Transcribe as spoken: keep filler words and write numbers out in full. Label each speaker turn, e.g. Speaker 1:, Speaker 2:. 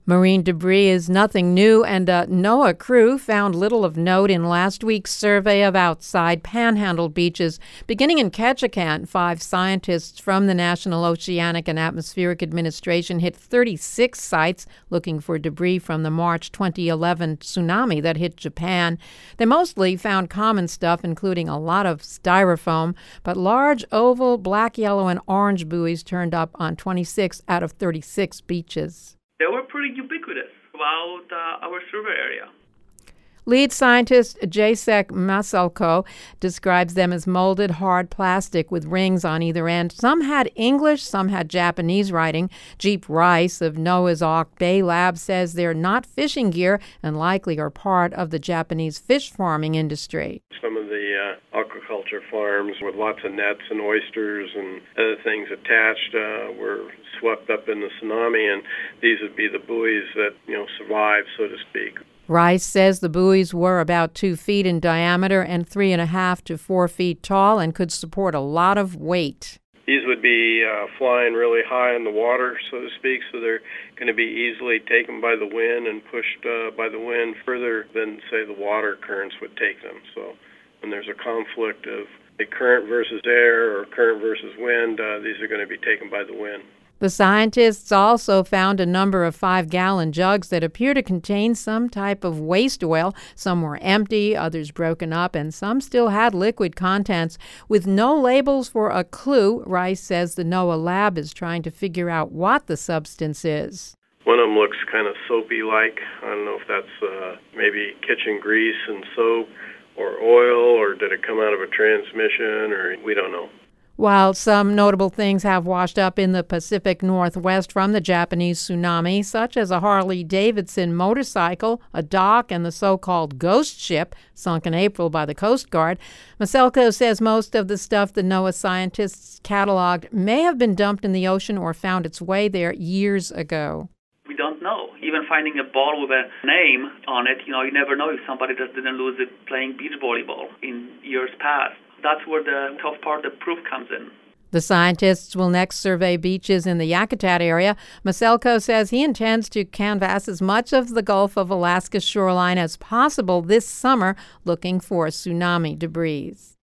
Speaker 1: Marine debris is nothing new, and a NOAA crew found little of note in last week's survey of outside Panhandle beaches. Beginning in Ketchikan, five scientists from the National Oceanic and Atmospheric Administration hit thirty-six sites looking for debris from the March twenty eleven tsunami that hit Japan. They mostly found common stuff, including a lot of styrofoam, but large oval, black, yellow, and orange buoys turned up on twenty-six out of thirty-six beaches.
Speaker 2: They were pretty ubiquitous throughout uh, our survey area.
Speaker 1: Lead scientist Jacek Maselko describes them as molded hard plastic with rings on either end. Some had English, some had Japanese writing. Jeep Rice of NOAA's Auk Bay Lab says they're not fishing gear and likely are part of the Japanese fish farming industry.
Speaker 3: Some of the uh, aquaculture farms with lots of nets and oysters and other things attached uh, were swept up in the tsunami, and these would be the buoys that, you know, survived, so to speak.
Speaker 1: Rice says the buoys were about two feet in diameter and three and a half to four feet tall and could support a lot of weight.
Speaker 3: These would be uh, flying really high in the water, so to speak, so they're going to be easily taken by the wind and pushed uh, by the wind further than, say, the water currents would take them. So when there's a conflict of a current versus air or current versus wind, uh, these are going to be taken by the wind.
Speaker 1: The scientists also found a number of five-gallon jugs that appear to contain some type of waste oil. Some were empty, others broken up, and some still had liquid contents. With no labels for a clue, Rice says the NOAA lab is trying to figure out what the substance is.
Speaker 3: One of them looks kind of soapy-like. I don't know if that's uh, maybe kitchen grease and soap or oil, or did it come out of a transmission, or we don't know.
Speaker 1: While some notable things have washed up in the Pacific Northwest from the Japanese tsunami, such as a Harley-Davidson motorcycle, a dock, and the so-called ghost ship sunk in April by the Coast Guard, Maselko says most of the stuff the NOAA scientists cataloged may have been dumped in the ocean or found its way there years ago.
Speaker 2: We don't know. Even finding a ball with a name on it, you know, you never know if somebody just didn't lose it playing beach volleyball in years past. That's where the tough part, the proof, comes in.
Speaker 1: The scientists will next survey beaches in the Yakutat area. Maselko says he intends to canvass as much of the Gulf of Alaska's shoreline as possible this summer, looking for tsunami debris.